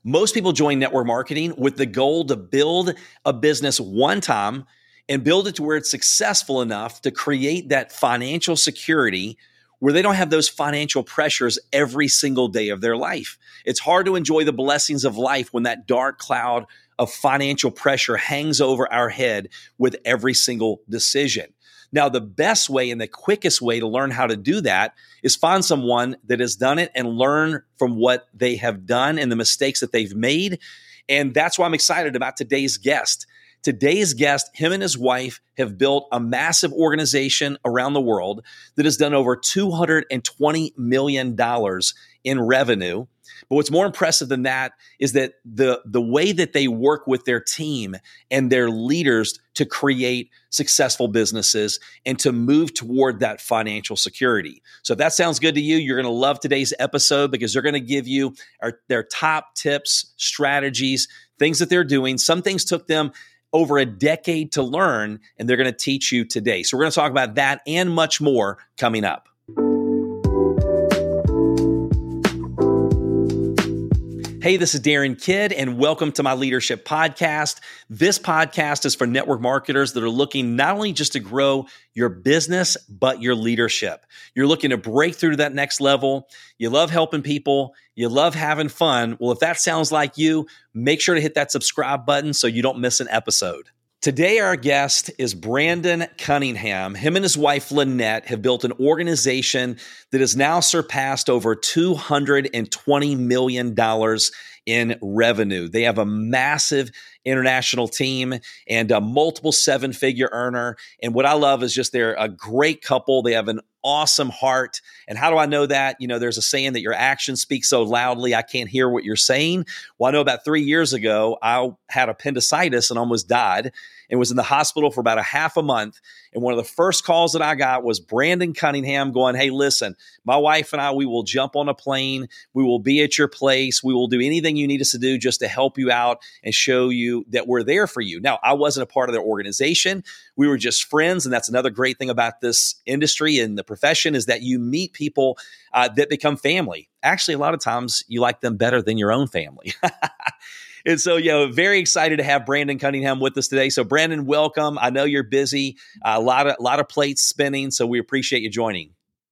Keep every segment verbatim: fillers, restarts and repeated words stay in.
Most people join network marketing with the goal to build a business one time and build it to where it's successful enough to create that financial security where they don't have those financial pressures every single day of their life. It's hard to enjoy the blessings of life when that dark cloud of financial pressure hangs over our head with every single decision. Now, the best way and the quickest way to learn how to do that is find someone that has done it and learn from what they have done and the mistakes that they've made. And that's why I'm excited about today's guest. Today's guest, him and his wife have built a massive organization around the world that has done over two hundred twenty million dollars in revenue. But what's more impressive than that is that the, the way that they work with their team and their leaders to create successful businesses and to move toward that financial security. So if that sounds good to you, you're going to love today's episode because they're going to give you our, their top tips, strategies, things that they're doing. Some things took them over a decade to learn, and they're going to teach you today. So we're going to talk about that and much more coming up. Hey, this is Darren Kidd, and welcome to my Leadership Podcast. This podcast is for network marketers that are looking not only just to grow your business, but your leadership. You're looking to break through to that next level. You love helping people. You love having fun. Well, if that sounds like you, make sure to hit that subscribe button so you don't miss an episode. Today, our guest is Brandon Cunningham. Him and his wife, Lynette, have built an organization that has now surpassed over two hundred twenty million dollars in revenue. They have a massive international team and a multiple seven-figure earner. And what I love is just they're a great couple. They have an awesome heart. And how do I know that? You know, there's a saying that your actions speak so loudly, I can't hear what you're saying. Well, I know about three years ago, I had appendicitis and almost died and was in the hospital for about a half a month. And one of the first calls that I got was Brandon Cunningham going, hey, listen, my wife and I, we will jump on a plane. We will be at your place. We will do anything you need us to do just to help you out and show you that we're there for you. Now, I wasn't a part of their organization. We were just friends. And that's another great thing about this industry and the profession is that you meet people uh, that become family. Actually, a lot of times you like them better than your own family. And so, you know, very excited to have Brandon Cunningham with us today. So, Brandon, welcome. I know you're busy, uh, a lot of a lot of plates spinning, so we appreciate you joining.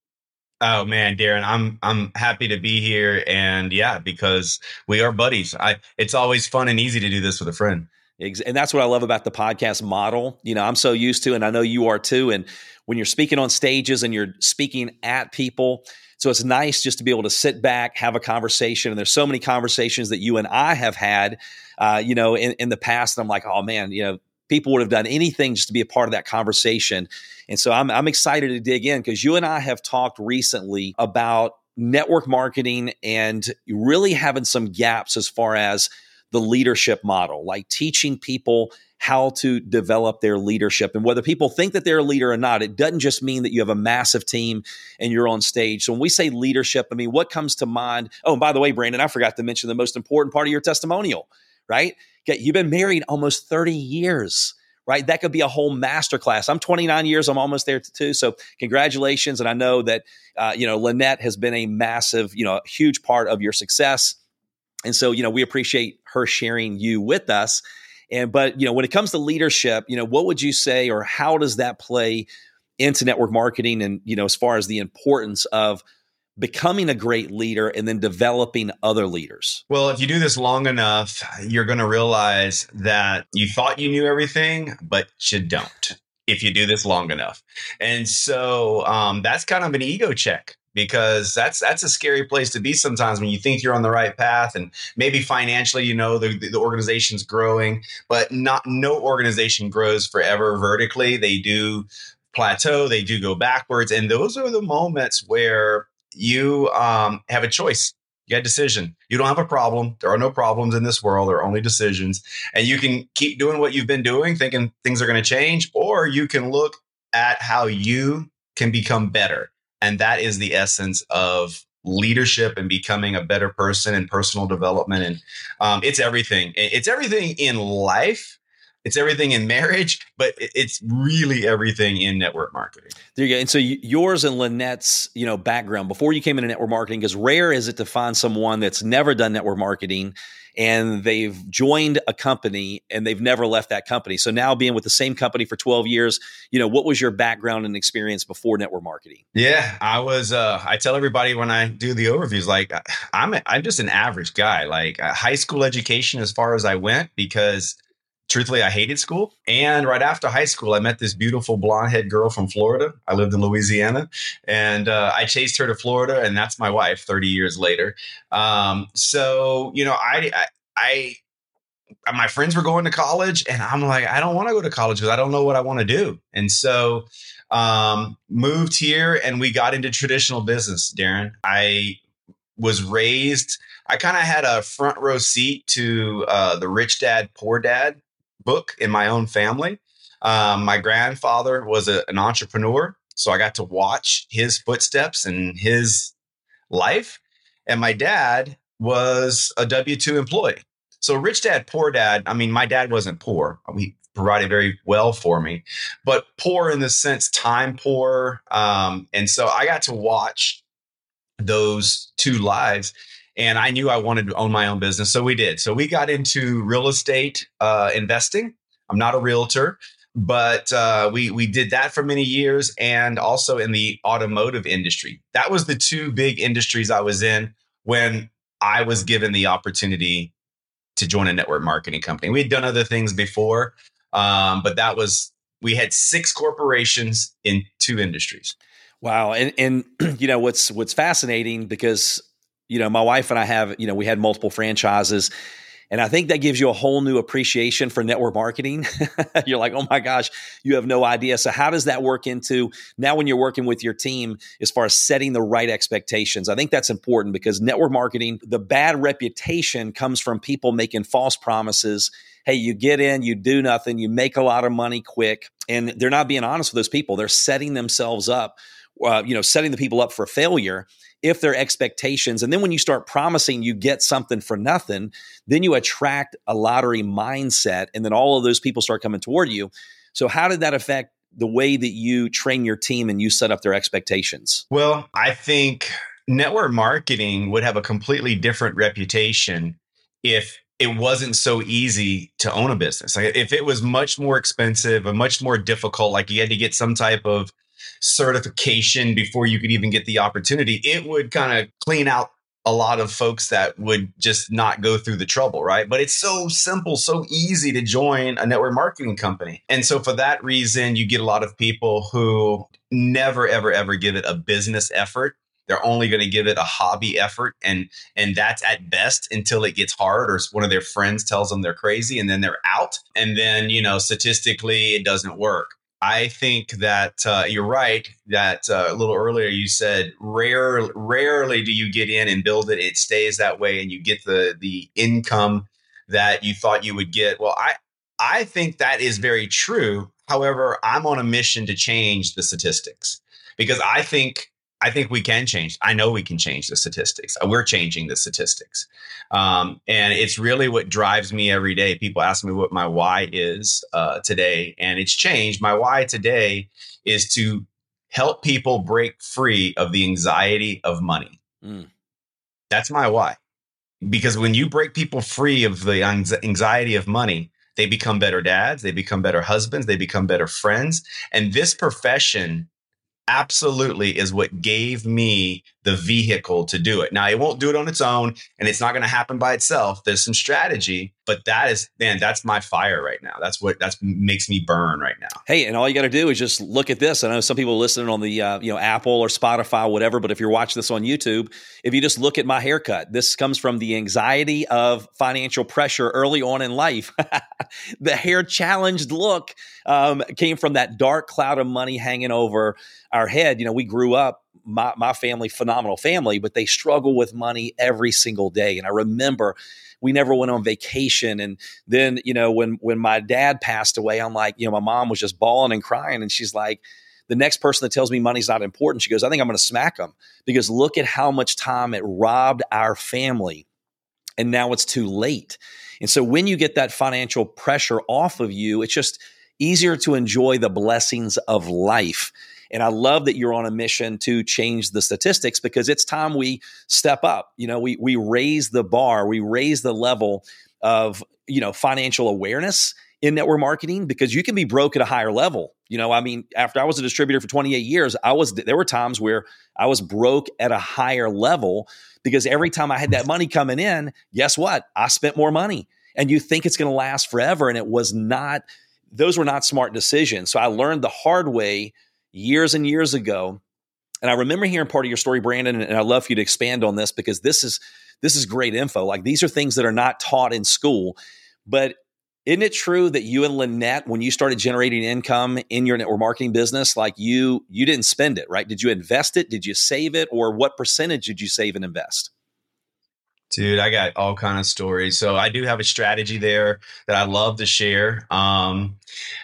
Oh man, Darren, I'm I'm happy to be here, and yeah, because we are buddies. I it's always fun and easy to do this with a friend. And that's what I love about the podcast model. You know, I'm so used to, and I know you are too. And when you're speaking on stages and you're speaking at people. So it's nice just to be able to sit back, have a conversation. And there's so many conversations that you and I have had, uh, you know, in, in the past. And I'm like, oh man, you know, people would have done anything just to be a part of that conversation. And so I'm, I'm excited to dig in because you and I have talked recently about network marketing and really having some gaps as far as the leadership model, like teaching people how to develop their leadership. And whether people think that they're a leader or not, it doesn't just mean that you have a massive team and you're on stage. So when we say leadership, I mean, what comes to mind? Oh, and by the way, Brandon, I forgot to mention the most important part of your testimonial, right? Okay, you've been married almost thirty years, right? That could be a whole masterclass. I'm twenty-nine years. I'm almost there too. So congratulations. And I know that, uh, you know, Lynette has been a massive, you know, huge part of your success. And so, you know, we appreciate her sharing you with us. And, but, you know, when it comes to leadership, you know, what would you say, or how does that play into network marketing? And, you know, as far as the importance of becoming a great leader and then developing other leaders? Well, if you do this long enough, you're going to realize that you thought you knew everything, but you don't if you do this long enough. And so um, that's kind of an ego check. Because that's that's a scary place to be sometimes when you think you're on the right path and maybe financially, you know, the, the organization's growing, but not no organization grows forever vertically. They do plateau, they do go backwards. And those are the moments where you um, have a choice. You got a decision. You don't have a problem. There are no problems in this world. There are only decisions. And you can keep doing what you've been doing, thinking things are going to change, or you can look at how you can become better. And that is the essence of leadership and becoming a better person and personal development. And um, it's everything. It's everything in life. It's everything in marriage, but it's really everything in network marketing. There you go. And so yours and Lynette's, you know, background before you came into network marketing, because rare is it to find someone that's never done network marketing and they've joined a company and they've never left that company. So now being with the same company for twelve years, you know, what was your background and experience before network marketing? Yeah, I was, uh, I tell everybody when I do the overviews, like I'm, a, I'm just an average guy, like a high school education as far as I went, because truthfully, I hated school. And right after high school, I met this beautiful blonde head girl from Florida. I lived in Louisiana, and uh, I chased her to Florida, and that's my wife thirty years later. Um, so, you know, I, I, I, my friends were going to college, and I'm like, I don't want to go to college because I don't know what I want to do. And so, um, moved here, and we got into traditional business, Darren. I was raised, I kind of had a front row seat to uh, the Rich Dad, Poor Dad book in my own family. Um, my grandfather was a, an entrepreneur, so I got to watch his footsteps and his life. And my dad was a W two employee. So Rich Dad, Poor Dad, I mean, my dad wasn't poor. He provided very well for me, but poor in the sense time poor. Um, and so I got to watch those two lives. And I knew I wanted to own my own business. So we did. So we got into real estate uh, investing. I'm not a realtor, but uh, we we did that for many years, and also in the automotive industry. That was the two big industries I was in when I was given the opportunity to join a network marketing company. We had done other things before, um, but that was, we had six corporations in two industries. Wow. And, and you know, what's, what's fascinating, because, you know, my wife and I have, you know, we had multiple franchises, and I think that gives you a whole new appreciation for network marketing. You're like, oh my gosh, you have no idea. So how does that work into now when you're working with your team as far as setting the right expectations? I think that's important, because network marketing, the bad reputation comes from people making false promises. Hey, you get in, you do nothing, you make a lot of money quick, and they're not being honest with those people. They're setting themselves up, uh, you know, setting the people up for failure if their expectations. And then when you start promising you get something for nothing, then you attract a lottery mindset, and then all of those people start coming toward you. So how did that affect the way that you train your team and you set up their expectations? Well, I think network marketing would have a completely different reputation if it wasn't so easy to own a business. Like if it was much more expensive and much more difficult, like you had to get some type of certification before you could even get the opportunity, it would kind of clean out a lot of folks that would just not go through the trouble, right? But it's so simple, so easy to join a network marketing company. And so for that reason, you get a lot of people who never, ever, ever give it a business effort. They're only going to give it a hobby effort. And, and that's at best until it gets hard, or one of their friends tells them they're crazy, and then they're out. And then, you know, statistically, it doesn't work. I think that uh, you're right, that uh, a little earlier you said rare, rarely do you get in and build it. It stays that way, and you get the the income that you thought you would get. Well, I, I think that is very true. However, I'm on a mission to change the statistics, because I think I think we can change. I know we can change the statistics. We're changing the statistics. Um, and it's really what drives me every day. People ask me what my why is uh, today, and it's changed. My why today is to help people break free of the anxiety of money. Mm. That's my why. Because when you break people free of the anxiety of money, they become better dads, they become better husbands, they become better friends. And this profession absolutely is what gave me the vehicle to do it. Now, it won't do it on its own, and it's not going to happen by itself. There's some strategy, but that is, man, that's my fire right now. That's what that's makes me burn right now. Hey, and all you got to do is just look at this. I know some people listening on the uh, you know Apple or Spotify, whatever, but if you're watching this on YouTube, if you just look at my haircut, this comes from the anxiety of financial pressure early on in life. The hair challenged look um, came from that dark cloud of money hanging over our head. You know, we grew up, my, my family, phenomenal family, but they struggle with money every single day. And I remember we never went on vacation. And then, you know, when, when my dad passed away, I'm like, you know, my mom was just bawling and crying. And she's like, the next person that tells me money's not important, she goes, I think I'm going to smack them, because look at how much time it robbed our family. And now it's too late. And so when you get that financial pressure off of you, it's just easier to enjoy the blessings of life. And I love that you're on a mission to change the statistics, because it's time we step up. You know, we we raise the bar, we raise the level of, you know, financial awareness in network marketing, because you can be broke at a higher level. You know, I mean, after I was a distributor for twenty-eight years, I was there were times where I was broke at a higher level, because every time I had that money coming in, guess what? I spent more money. And you think it's going to last forever, and it was not. Those were not smart decisions. So I learned the hard way years and years ago. And I remember hearing part of your story, Brandon, and I'd love for you to expand on this, because this is this is great info. Like, these are things that are not taught in school. But isn't it true that you and Lynette, when you started generating income in your network marketing business, like you you didn't spend it, right? Did you invest it? Did you save it? Or what percentage did you save and invest? Dude, I got all kind of stories. So I do have a strategy there that I love to share. Um,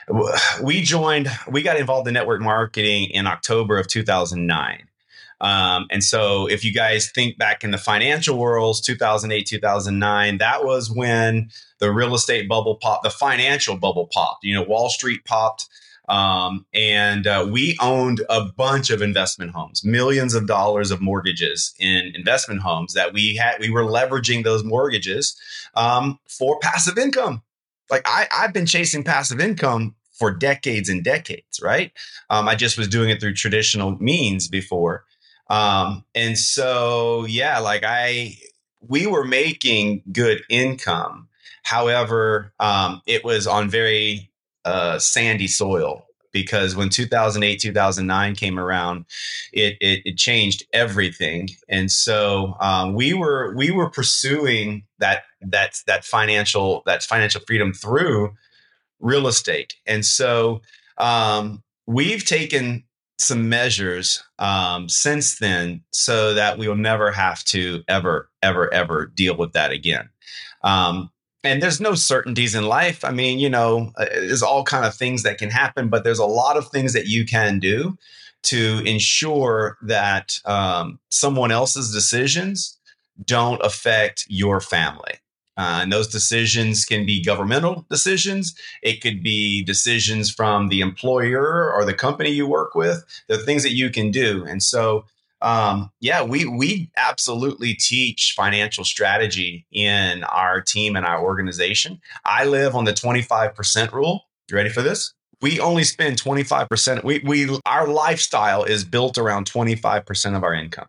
we joined, we got involved in network marketing in October of two thousand nine. Um, and so if you guys think back in the financial worlds, two thousand eight, two thousand nine, that was when the real estate bubble popped, the financial bubble popped, you know, Wall Street popped. Um, and uh, we owned a bunch of investment homes, millions of dollars of mortgages in investment homes that we had. We were leveraging those mortgages um, for passive income. Like I, I've been chasing passive income for decades and decades, right? Um, I just was doing it through traditional means before. Um, and so, yeah, like I, we were making good income. However, um, it was on very uh, sandy soil, because when two thousand eight, two thousand nine came around, it, it, it changed everything. And so um, we were we were pursuing that that that financial that financial freedom through real estate. And so um, we've taken some measures um, since then so that we will never have to ever, ever, ever deal with that again. Um, and there's no certainties in life. I mean, you know, uh, there's all kind of things that can happen, but there's a lot of things that you can do to ensure that um, someone else's decisions don't affect your family. Uh, and those decisions can be governmental decisions. It could be decisions from the employer or the company you work with. The things that you can do. And so, um, yeah, we we absolutely teach financial strategy in our team and our organization. I live on the twenty-five percent rule. You ready for this? We only spend twenty-five percent. We we our lifestyle is built around twenty-five percent of our income.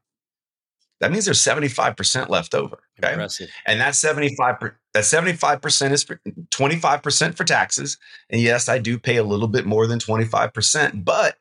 That means there's seventy-five percent left over. Okay. Impressive. And that seventy-five, that seventy-five percent is for twenty-five percent for taxes. And yes, I do pay a little bit more than twenty-five percent. But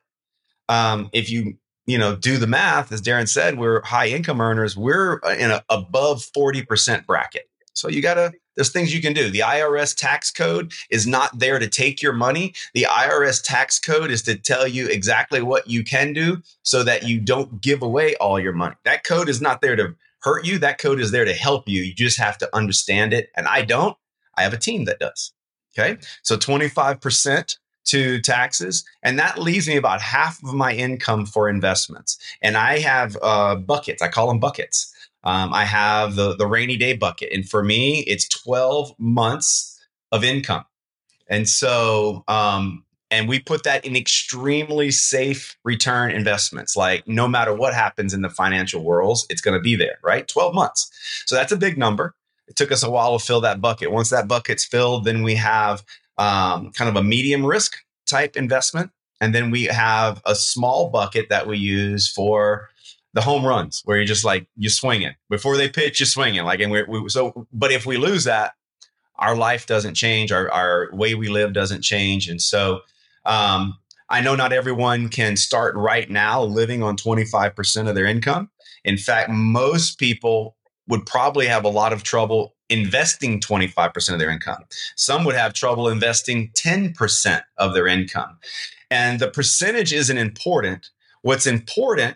um, if you, you know, do the math, as Darren said, we're high income earners. We're in a above forty percent bracket. So you got to, there's things you can do. The I R S tax code is not there to take your money. The I R S tax code is to tell you exactly what you can do so that you don't give away all your money. That code is not there to hurt you. That code is there to help you. You just have to understand it. And I don't. I have a team that does. Okay. So twenty-five percent to taxes. And that leaves me about half of my income for investments. And I have uh, buckets. I call them buckets. Um, I have the, the rainy day bucket. And for me, it's twelve months of income. And so, um, and we put that in extremely safe return investments. Like no matter what happens in the financial worlds, it's going to be there, right? twelve months. So that's a big number. It took us a while to fill that bucket. Once that bucket's filled, then we have um, kind of a medium risk type investment. And then we have a small bucket that we use for the home runs, where you're just like, you swing it before they pitch, you swing it. Like, and we, we so, but if we lose that, our life doesn't change. Our, our way we live doesn't change. And so, um, I know not everyone can start right now living on twenty-five percent of their income. In fact, most people would probably have a lot of trouble investing twenty-five percent of their income. Some would have trouble investing ten percent of their income. And the percentage isn't important. What's important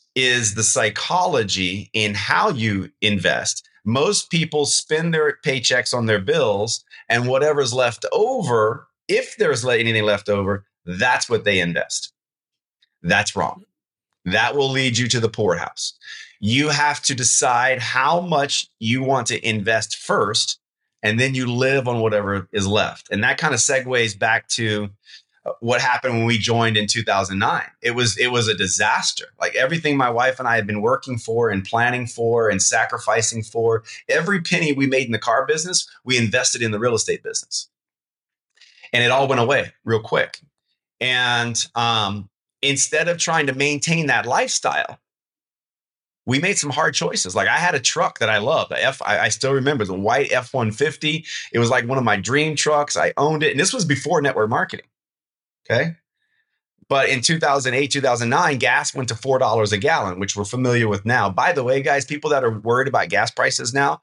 is the psychology in how you invest. Most people spend their paychecks on their bills, and whatever's left over, if there's anything left over, that's what they invest. That's wrong. That will lead you to the poorhouse. You have to decide how much you want to invest first, and then you live on whatever is left. And that kind of segues back to what happened when we joined in two thousand nine. It was it was a disaster. Like everything my wife and I had been working for and planning for and sacrificing for, every penny we made in the car business, we invested in the real estate business. And it all went away real quick. And um, instead of trying to maintain that lifestyle, we made some hard choices. Like I had a truck that I loved. The F, I, I still remember the white F one fifty. It was like one of my dream trucks. I owned it. And this was before network marketing. Okay. But in two thousand eight, two thousand nine, gas went to four dollars a gallon, which we're familiar with now. By the way, guys, people that are worried about gas prices now,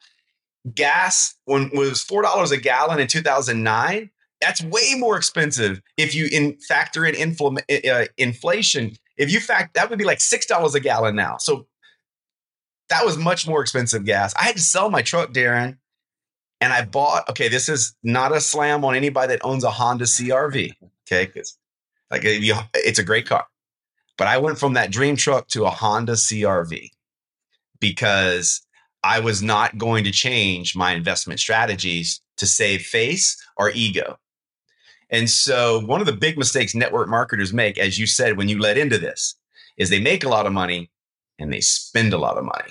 gas when was four dollars a gallon in two thousand nine, that's way more expensive. If you in factor in infl, uh, inflation, if you fact, that would be like six dollars a gallon now. So that was much more expensive gas. I had to sell my truck, Darren, and I bought, okay, this is not a slam on anybody that owns a Honda C R V. Okay. Because like it's a great car, but I went from that dream truck to a Honda C R V because I was not going to change my investment strategies to save face or ego. And so one of the big mistakes network marketers make, as you said, when you let into this, is they make a lot of money and they spend a lot of money.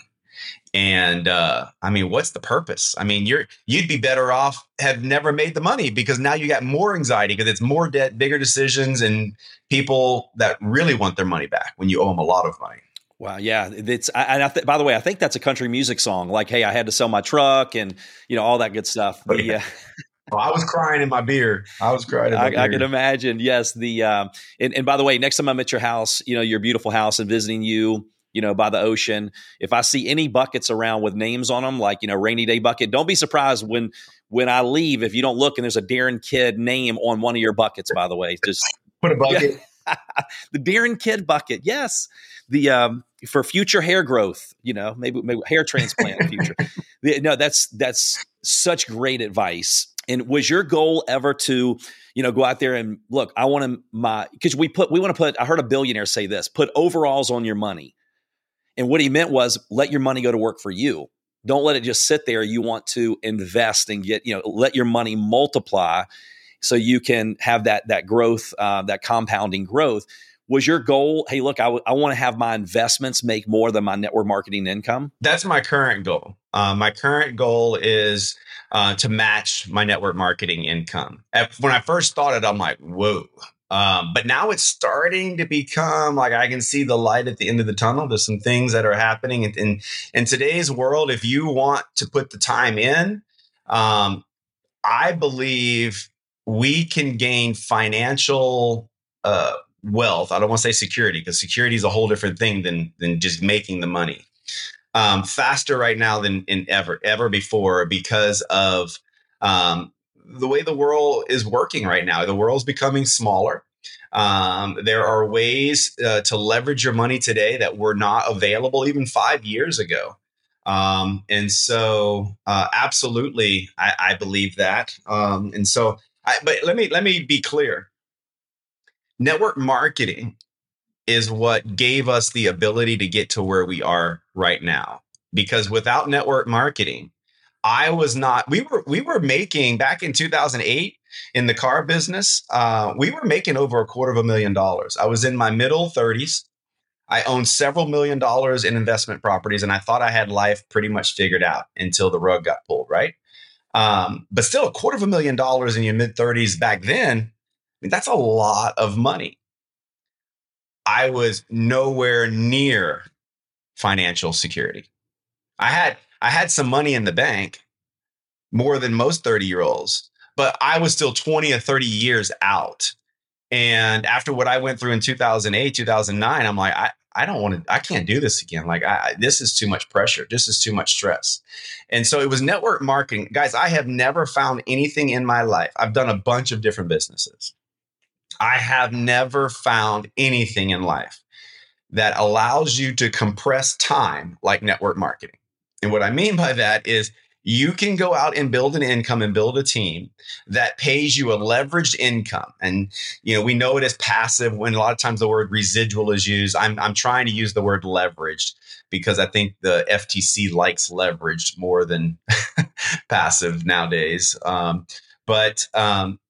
And uh, I mean, what's the purpose? I mean, you're you'd be better off have never made the money, because now you got more anxiety because it's more debt, bigger decisions, and people that really want their money back when you owe them a lot of money. Wow, yeah, it's. And I th- by the way, I think that's a country music song. Like, hey, I had to sell my truck, and you know all that good stuff. But, the, yeah. uh, well, I was crying in my beer. I was crying. In my I, beer. I can imagine. Yes, the um, and, and by the way, next time I'm at your house, you know, your beautiful house, and visiting you, you know, by the ocean, if I see any buckets around with names on them, like, you know, rainy day bucket, don't be surprised when when I leave if you don't look and there's a Darren Kidd name on one of your buckets. By the way, just put a bucket. Yeah. The Darren Kidd bucket. Yes. The um, for future hair growth, you know, maybe, maybe hair transplant in the future. The, no, that's that's such great advice. And was your goal ever to, you know, go out there and look, I want to my because we put we want to put, I heard a billionaire say this, put overalls on your money. And what he meant was let your money go to work for you. Don't let it just sit there. You want to invest and get, you know, let your money multiply so you can have that that growth, uh, that compounding growth. Was your goal, hey, look, I, w- I want to have my investments make more than my network marketing income? That's my current goal. Uh, my current goal is uh, to match my network marketing income. At, when I first thought it, I'm like, whoa. Um, but now it's starting to become like I can see the light at the end of the tunnel. There's some things that are happening. In, in, in today's world, if you want to put the time in, um, I believe we can gain financial uh wealth. I don't want to say security, because security is a whole different thing than than just making the money. Um, faster right now than in ever ever before, because of um, the way the world is working right now. The world's becoming smaller. Um, there are ways uh, to leverage your money today that were not available even five years ago. Um, and so, uh, absolutely, I, I believe that. Um, and so, I, but let me let me be clear. Network marketing is what gave us the ability to get to where we are right now. Because without network marketing, I was not, we were, we were making back in two thousand eight in the car business, uh, we were making over a quarter of a million dollars. I was in my middle thirties. I owned several million dollars in investment properties, and I thought I had life pretty much figured out until the rug got pulled, right? Um, but still, a quarter of a million dollars in your mid thirties back then, I mean, that's a lot of money. I was nowhere near financial security. I had I had some money in the bank, more than most thirty-year-olds, but I was still twenty or thirty years out. And after what I went through in two thousand eight, two thousand nine, I'm like, I, I don't want to, I can't do this again. Like, I, this is too much pressure. This is too much stress. And so it was network marketing. Guys, I have never found anything in my life. I've done a bunch of different businesses. I have never found anything in life that allows you to compress time like network marketing. And what I mean by that is you can go out and build an income and build a team that pays you a leveraged income. And, you know, we know it as passive when a lot of times the word residual is used. I'm, I'm trying to use the word leveraged because I think the F T C likes leveraged more than passive nowadays. Um, but, um,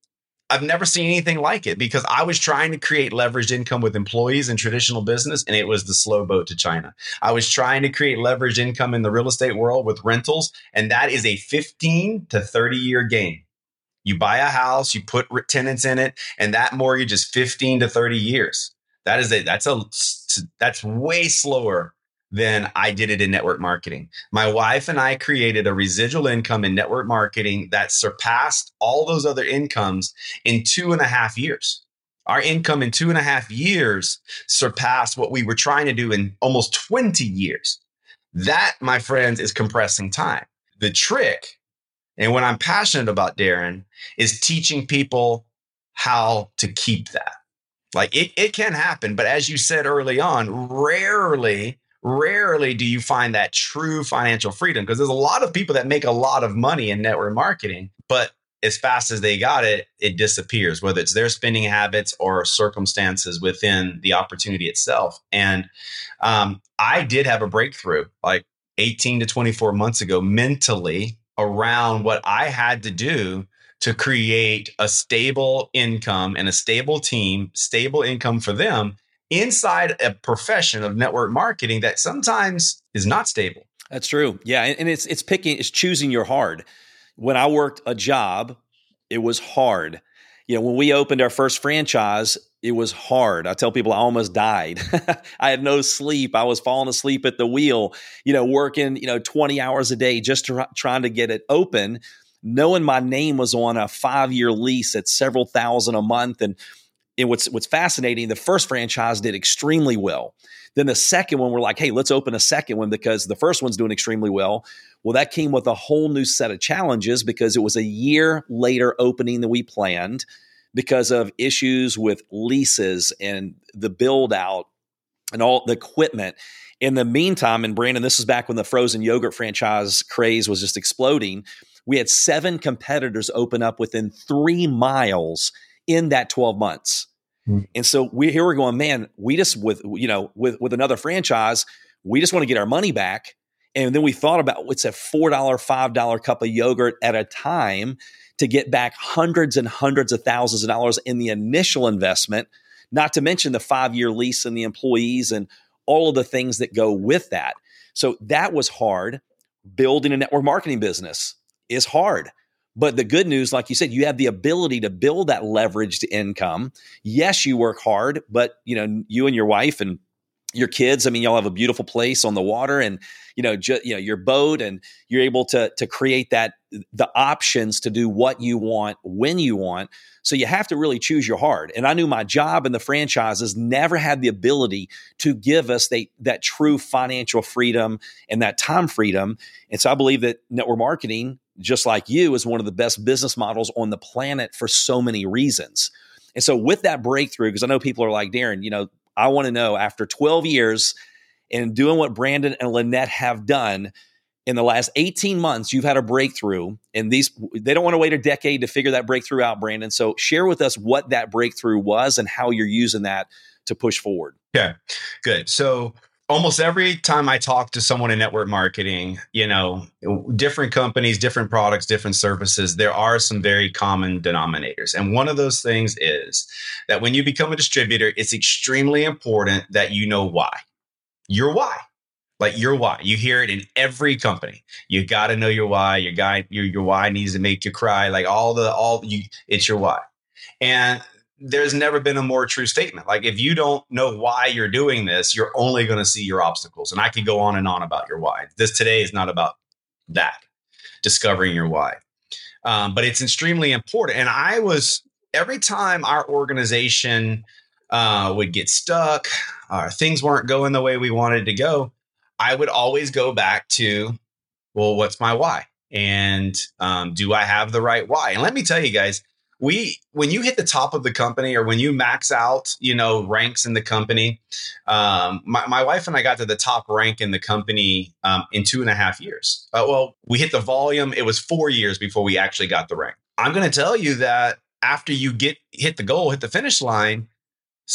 I've never seen anything like it because I was trying to create leveraged income with employees in traditional business, and it was the slow boat to China. I was trying to create leveraged income in the real estate world with rentals, and that is a fifteen to thirty year game. You buy a house, you put tenants in it, and that mortgage is fifteen to thirty years. That is a that's a that's way slower than I did it in network marketing. My wife and I created a residual income in network marketing that surpassed all those other incomes in two and a half years. Our income in two and a half years surpassed what we were trying to do in almost twenty years. That, my friends, is compressing time. The trick, and what I'm passionate about, Darren, is teaching people how to keep that. Like it, it can happen, but as you said early on, rarely, rarely do you find that true financial freedom, because there's a lot of people that make a lot of money in network marketing, but as fast as they got it, it disappears, whether it's their spending habits or circumstances within the opportunity itself. And um, I did have a breakthrough like eighteen to twenty-four months ago mentally around what I had to do to create a stable income and a stable team, stable income for them inside a profession of network marketing that sometimes is not stable. That's true. Yeah. And it's, it's picking, it's choosing your hard. When I worked a job, it was hard. You know, when we opened our first franchise, it was hard. I tell people I almost died. I had no sleep. I was falling asleep at the wheel, you know, working, you know, twenty hours a day just to, trying to get it open, knowing my name was on a five-year lease at several thousand a month. And, and what's, what's fascinating, the first franchise did extremely well. Then the second one, we're like, hey, let's open a second one because the first one's doing extremely well. Well, that came with a whole new set of challenges because it was a year later opening than we planned because of issues with leases and the build out and all the equipment. In the meantime, and Brandon, this is back when the frozen yogurt franchise craze was just exploding. We had seven competitors open up within three miles in that twelve months. Hmm. And so we here we're going, man, we just with, you know, with, with another franchise, we just want to get our money back. And then we thought about what's a four dollar, five dollar cup of yogurt at a time to get back hundreds and hundreds of thousands of dollars in the initial investment, not to mention the five-year lease and the employees and all of the things that go with that. So that was hard. Building a network marketing business is hard. But the good news, like you said, you have the ability to build that leveraged income. Yes, you work hard, but you know, you and your wife and your kids, I mean, y'all have a beautiful place on the water and, you know, ju- you know, your boat, and you're able to, to create that, the options to do what you want, when you want. So you have to really choose your hard. And I knew my job in the franchises never had the ability to give us they, that true financial freedom and that time freedom. And so I believe that network marketing, just like you, is one of the best business models on the planet for so many reasons. And so with that breakthrough, because I know people are like, Darren, you know, I want to know after twelve years and doing what Brandon and Lynette have done in the last eighteen months, you've had a breakthrough, and these, they don't want to wait a decade to figure that breakthrough out, Brandon. So share with us what that breakthrough was and how you're using that to push forward. Okay, good. So almost every time I talk to someone in network marketing, you know, different companies, different products, different services, there are some very common denominators. And one of those things is that when you become a distributor, it's extremely important that you know why. Your why. Like your why. You hear it in every company. You got to know your why. Your guy, your, your why needs to make you cry. Like all the, all you, it's your why. And there's never been a more true statement. Like if you don't know why you're doing this, you're only going to see your obstacles. And I could go on and on about your why. This today is not about that, discovering your why. Um, but it's extremely important. And I was, every time our organization uh, would get stuck, or things weren't going the way we wanted to go, I would always go back to, well, what's my why? And um, do I have the right why? And let me tell you guys, we, when you hit the top of the company, or when you max out, you know, ranks in the company, um, my, my wife and I got to the top rank in the company um, in two and a half years. Uh, well, we hit the volume. It was four years before we actually got the rank. I'm going to tell you that after you get hit the goal, hit the finish line,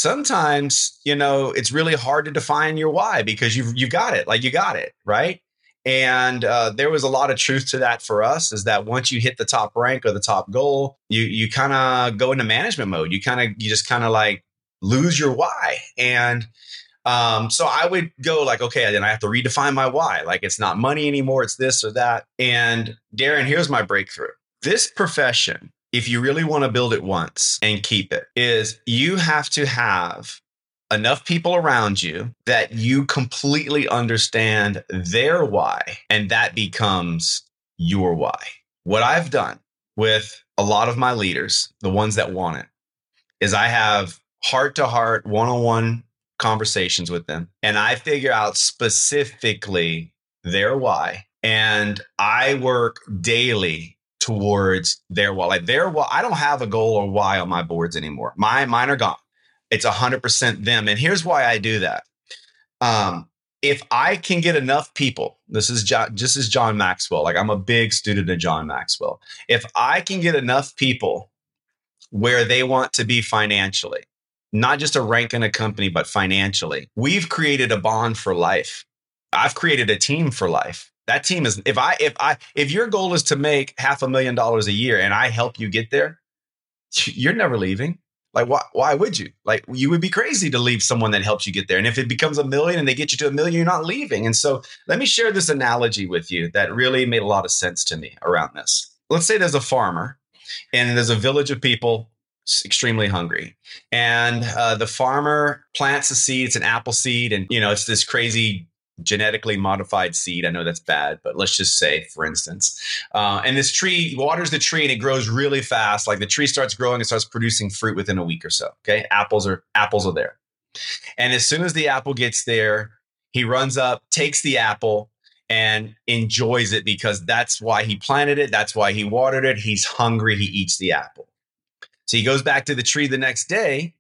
sometimes, you know, it's really hard to define your why because you've, you got it, like you got it, right? And uh, there was a lot of truth to that for us, is that once you hit the top rank or the top goal, you you kind of go into management mode. You kind of you just kind of like lose your why. And um, so I would go like, okay, then I have to redefine my why. Like, it's not money anymore. It's this or that. And Darren, here's my breakthrough. This profession, if you really want to build it once and keep it, is you have to have enough people around you that you completely understand their why, and that becomes your why. What I've done with a lot of my leaders, the ones that want it, is I have heart-to-heart, one-on-one conversations with them, and I figure out specifically their why, and I work daily towards their why. Like their why, I don't have a goal or why on my boards anymore. My mine are gone. It's one hundred percent them. And here's why I do that. Um, if I can get enough people, this is John, this is John Maxwell. Like, I'm a big student of John Maxwell. If I can get enough people where they want to be financially, not just a rank in a company, but financially, we've created a bond for life. I've created a team for life. That team is, if I, if I, if your goal is to make half a million dollars a year and I help you get there, you're never leaving. Like, why, why would you? Like, you would be crazy to leave someone that helps you get there. And if it becomes a million and they get you to a million, you're not leaving. And so let me share this analogy with you that really made a lot of sense to me around this. Let's say there's a farmer and there's a village of people extremely hungry. And uh, the farmer plants a seed. It's an apple seed. And, you know, it's this crazy genetically modified seed. I know that's bad, but let's just say, for instance, uh, and this tree waters the tree and it grows really fast. Like, the tree starts growing and starts producing fruit within a week or so. Okay. Apples are, apples are there. And as soon as the apple gets there, he runs up, takes the apple and enjoys it, because that's why he planted it. That's why he watered it. He's hungry. He eats the apple. So he goes back to the tree the next day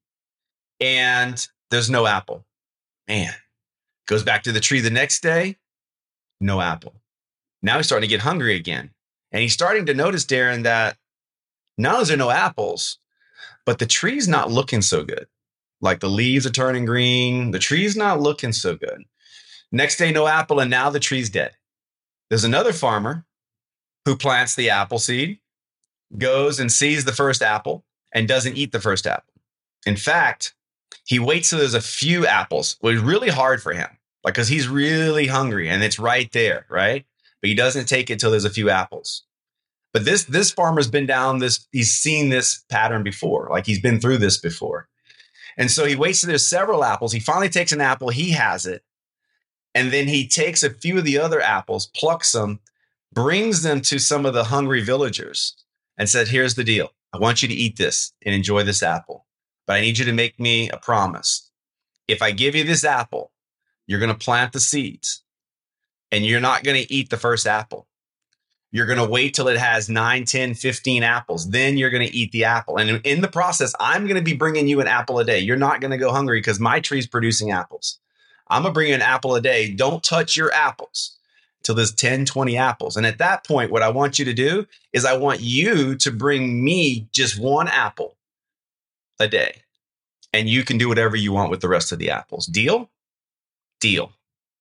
and there's no apple. Man. Goes back to the tree the next day, no apple. Now he's starting to get hungry again. And he's starting to notice, Darren, that not only is there no apples, but the tree's not looking so good. Like, the leaves are turning green. The tree's not looking so good. Next day, no apple, and now the tree's dead. There's another farmer who plants the apple seed, goes and sees the first apple, and doesn't eat the first apple. In fact, he waits till there's a few apples, which is really hard for him. Like, because he's really hungry and it's right there, right? But he doesn't take it till there's a few apples. But this this farmer's been down this, he's seen this pattern before. Like, he's been through this before. And so he waits till there's several apples. He finally takes an apple, he has it. And then he takes a few of the other apples, plucks them, brings them to some of the hungry villagers and said, here's the deal. I want you to eat this and enjoy this apple. But I need you to make me a promise. If I give you this apple, you're going to plant the seeds and you're not going to eat the first apple. You're going to wait till it has nine, ten, fifteen apples. Then you're going to eat the apple. And in the process, I'm going to be bringing you an apple a day. You're not going to go hungry because my tree's producing apples. I'm going to bring you an apple a day. Don't touch your apples till there's ten, twenty apples. And at that point, what I want you to do is I want you to bring me just one apple a day. And you can do whatever you want with the rest of the apples. Deal? Deal.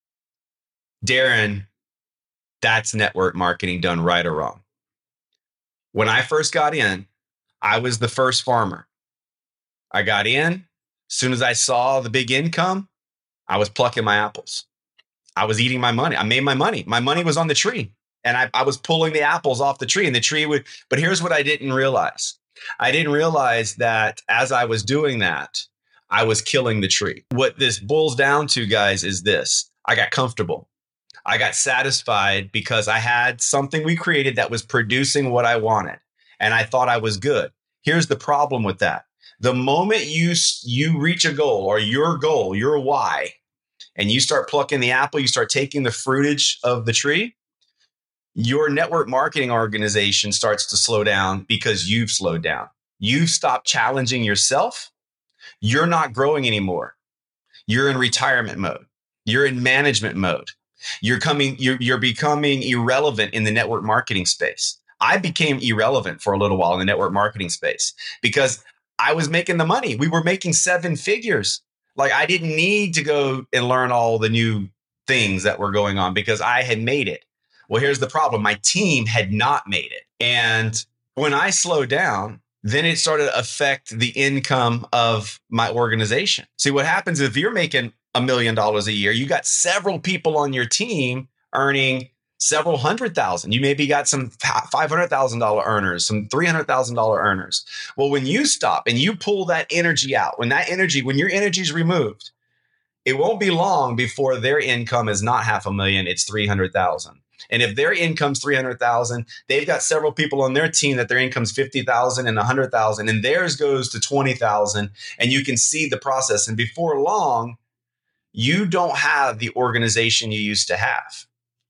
Darren, that's network marketing done right or wrong. When I first got in, I was the first farmer. I got in. As soon as I saw the big income, I was plucking my apples. I was eating my money. I made my money. My money was on the tree. And I, I was pulling the apples off the tree, and the tree would, but here's what I didn't realize. I didn't realize that as I was doing that, I was killing the tree. What this boils down to, guys, is this. I got comfortable. I got satisfied because I had something we created that was producing what I wanted. And I thought I was good. Here's the problem with that. The moment you, you reach a goal, or your goal, your why, and you start plucking the apple, you start taking the fruitage of the tree, your network marketing organization starts to slow down because you've slowed down. You've stopped challenging yourself. You're not growing anymore. You're in retirement mode. You're in management mode. You're coming, you're, you're becoming irrelevant in the network marketing space. I became irrelevant for a little while in the network marketing space because I was making the money. We were making seven figures. Like, I didn't need to go and learn all the new things that were going on because I had made it. Well, here's the problem. My team had not made it. And when I slowed down, then it started to affect the income of my organization. See, what happens if you're making a million dollars a year, you got several people on your team earning several hundred thousand. You maybe got some five hundred thousand dollars earners, some three hundred thousand dollars earners. Well, when you stop and you pull that energy out, when that energy, when your energy is removed, it won't be long before their income is not half a million, it's three hundred thousand. And if their income's three hundred thousand, they've got several people on their team that their income's fifty thousand and one hundred thousand, and theirs goes to twenty thousand, and you can see the process. And before long, you don't have the organization you used to have.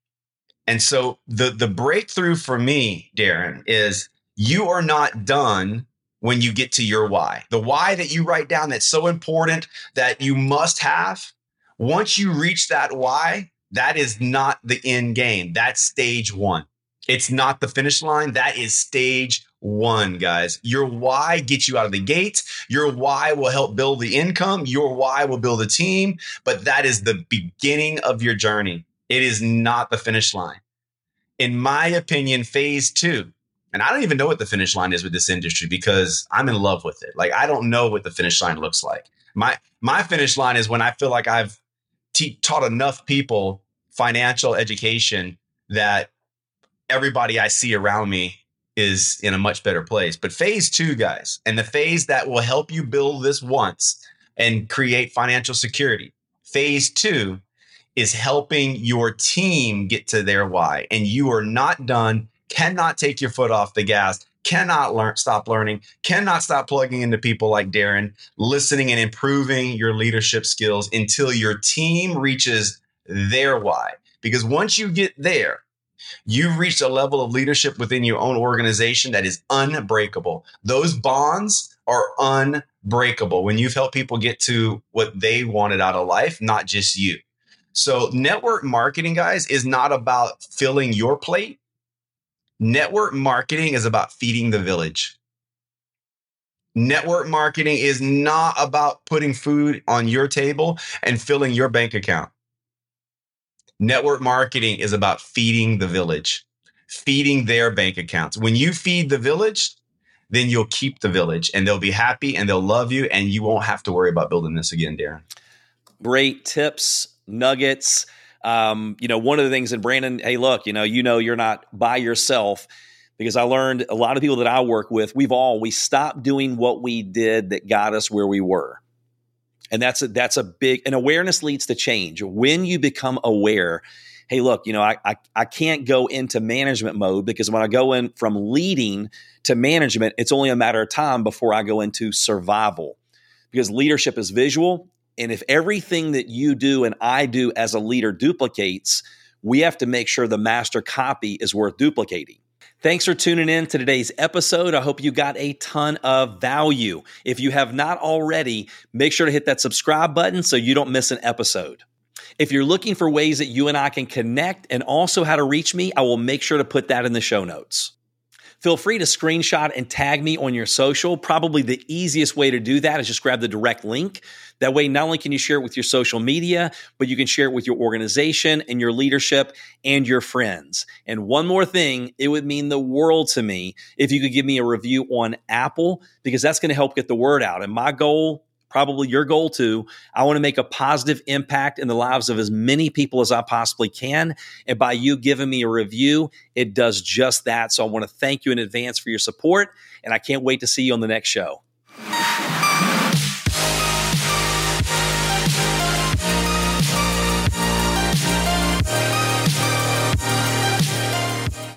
And so the, the breakthrough for me, Darren, is you are not done when you get to your why. The why that you write down that's so important that you must have, once you reach that why, that is not the end game. That's stage one. It's not the finish line. That is stage one, guys. Your why gets you out of the gate. Your why will help build the income. Your why will build a team. But that is the beginning of your journey. It is not the finish line. In my opinion, phase two, and I don't even know what the finish line is with this industry because I'm in love with it. Like, I don't know what the finish line looks like. My, my finish line is when I feel like I've te- taught enough people financial education that everybody I see around me is in a much better place. But phase two, guys, and the phase that will help you build this once and create financial security. Phase two is helping your team get to their why. And you are not done, cannot take your foot off the gas, cannot learn, stop learning, cannot stop plugging into people like Darren, listening and improving your leadership skills until your team reaches their why. Because once you get there, you've reached a level of leadership within your own organization that is unbreakable. Those bonds are unbreakable when you've helped people get to what they wanted out of life, not just you. So network marketing, guys, is not about filling your plate. Network marketing is about feeding the village. Network marketing is not about putting food on your table and filling your bank account. Network marketing is about feeding the village, feeding their bank accounts. When you feed the village, then you'll keep the village and they'll be happy and they'll love you and you won't have to worry about building this again, Darren. Great tips, nuggets. Um, you know, one of the things, and Brandon, hey, look, you know, you know, you're not by yourself, because I learned a lot of people that I work with, we've all, we stopped doing what we did that got us where we were. And that's a, that's a big, and awareness leads to change. When you become aware, hey, look, you know, I, I, I can't go into management mode because when I go in from leading to management, it's only a matter of time before I go into survival, because leadership is visual. And if everything that you do and I do as a leader duplicates, we have to make sure the master copy is worth duplicating. Thanks for tuning in to today's episode. I hope you got a ton of value. If you have not already, make sure to hit that subscribe button so you don't miss an episode. If you're looking for ways that you and I can connect and also how to reach me, I will make sure to put that in the show notes. Feel free to screenshot and tag me on your social. Probably the easiest way to do that is just grab the direct link. That way, not only can you share it with your social media, but you can share it with your organization and your leadership and your friends. And one more thing, it would mean the world to me if you could give me a review on Apple, because that's going to help get the word out. And my goal, probably your goal too, I want to make a positive impact in the lives of as many people as I possibly can. And by you giving me a review, it does just that. So I want to thank you in advance for your support, and I can't wait to see you on the next show.